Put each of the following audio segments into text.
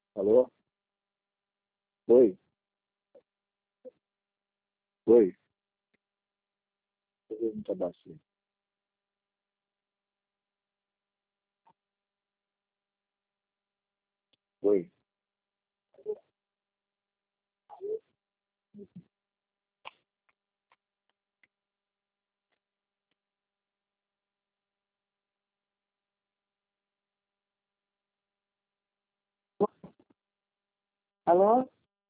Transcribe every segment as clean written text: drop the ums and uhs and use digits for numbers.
Alô? Oi? Oi? Pergunta baixo. Oi? Alô?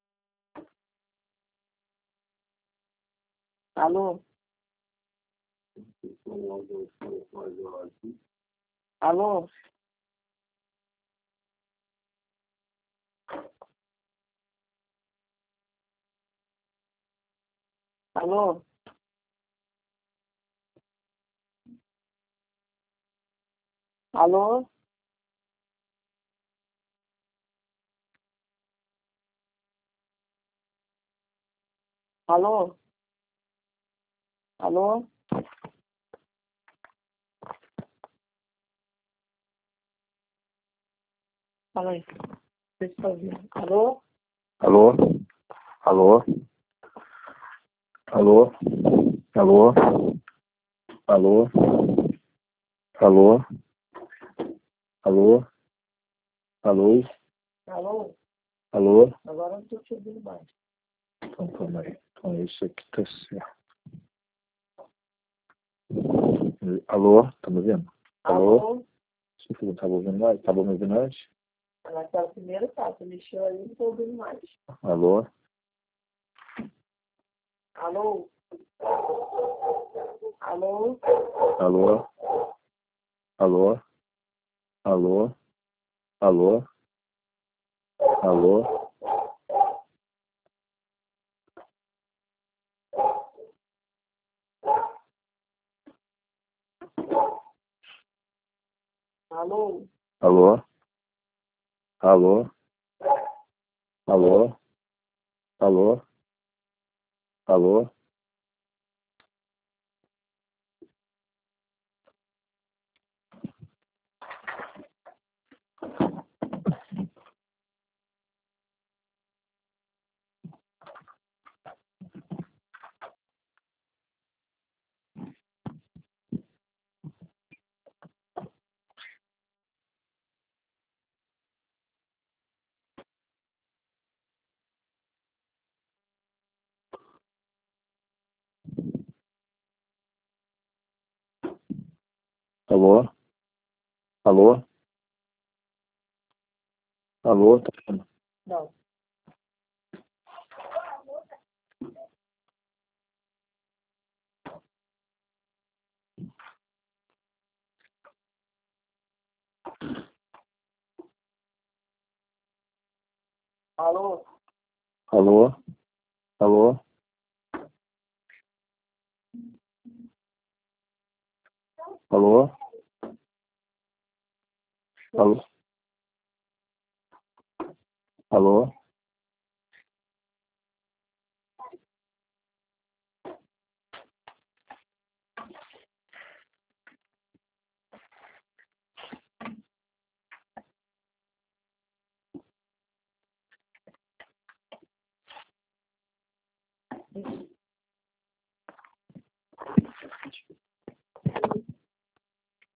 Alô? Alô? Alô? Alô? Alô? Alô? Fala aí. Vocês estão ouvindo? Alô? Alô? Alô? Alô? Alô? Alô? Alô? Alô? Alô? Alô? Alô? Agora eu não estou te ouvindo mais. Então, calma aí. Então, isso aqui tá certo. Alô? Tá me ouvindo? Alô? Alô? Você não tava ouvindo mais? Tava me ouvindo antes? Naquela primeira tá, você mexeu aí, não estou ouvindo mais. Alô? Alô? Alô? Alô? Alô? Alô? Alô? Alô? Alô? Alô? Alô? Alô? Alô? Alô? Alô? Alô? Alô? Tá falando? Não. Alô? Alô? Alô? Alô? Alô? Alô?